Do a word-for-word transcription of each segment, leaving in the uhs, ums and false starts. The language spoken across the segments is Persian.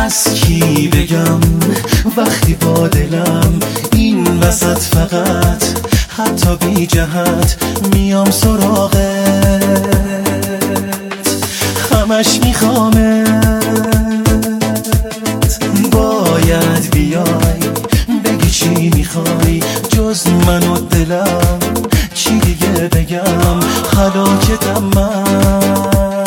از کی بگم وقتی با دلم این وسط فقط حتی بی جهت میام سراغت، همش میخوامت. باید بیای بگی چی میخوای جز من و دلم، چی دیگه بگم هلاکتم من.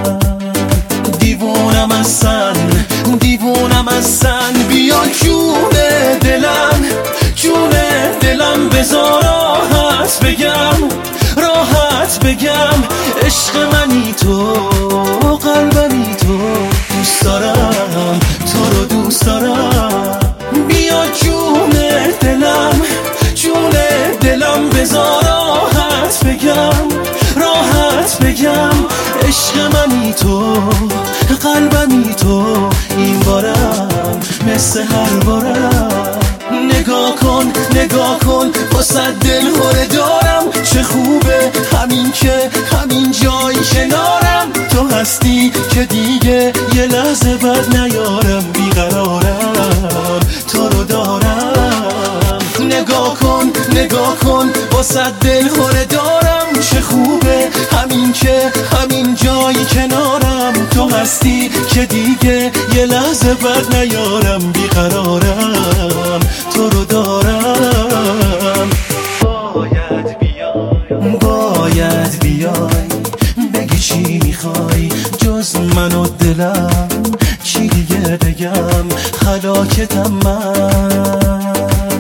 دیوونم از سن دیوونم از سن بیا جون دلم جون دلم بذار راحت بگم راحت بگم عشق منی تو قلبمی تو، دوست دارم تو رو دوست دارم. بیا جون دلم جون دلم بذار راحت بگم راحت بگم عشق منی تو قلبمی تو، این بارم مثل هر بارم. نگاه کن نگاه کن واسه دل خوره دارم، چه خوبه همین که همین جای کنارم تو هستی که دیگه یه لحظه بد نیارم. بیقرارم تو رو دارم. نگاه کن نگاه کن واسه دل خوره دارم، چه خوبه همین که همین جای کنارم تو هستی که دیگه یه لحظه بد نیارم. بیقرارم تو رو دارم. باید بیای باید بیای بگی چی میخوای جز من و دلم، چی دیگه بگم هلاکتم من.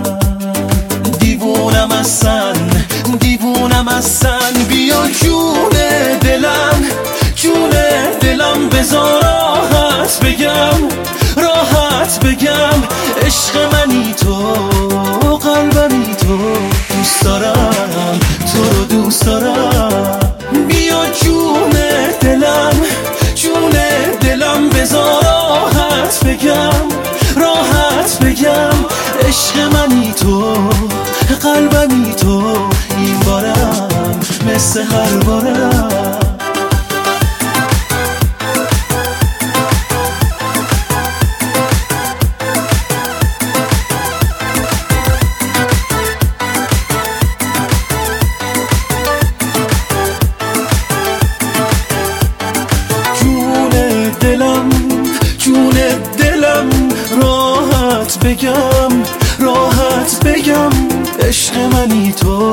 دیوونم از سن دیوونم از سن بیا جون دلم جون دلم بذار راحت بگم راحت بگم عشق منی تو قلبمی تو، دوست دارم تو رو دوست دارم. بیا جون دلم جون دلم بذار راحت بگم راحت بگم عشق منی تو قلبمی تو، این بارم مثل هر بارم. دلم جون دلم راحت بگم راحت بگم عشق منی تو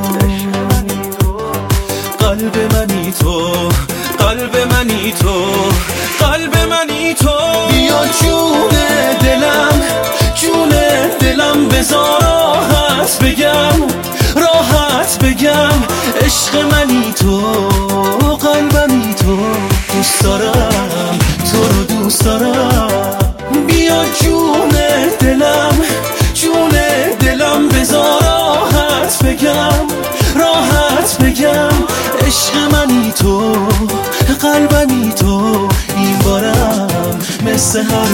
قلب منی تو قلب منی تو قلب منی تو. بیا جون دلم جون دلم بذار راحت بگم راحت بگم عشق منی تو قلبمی تو، دوست دارم تو رو دوست دارم. بیا جون دلم جون دلم بذار راحت بگم راحت بگم عشق منی تو قلبمی تو، این بارم مثل هر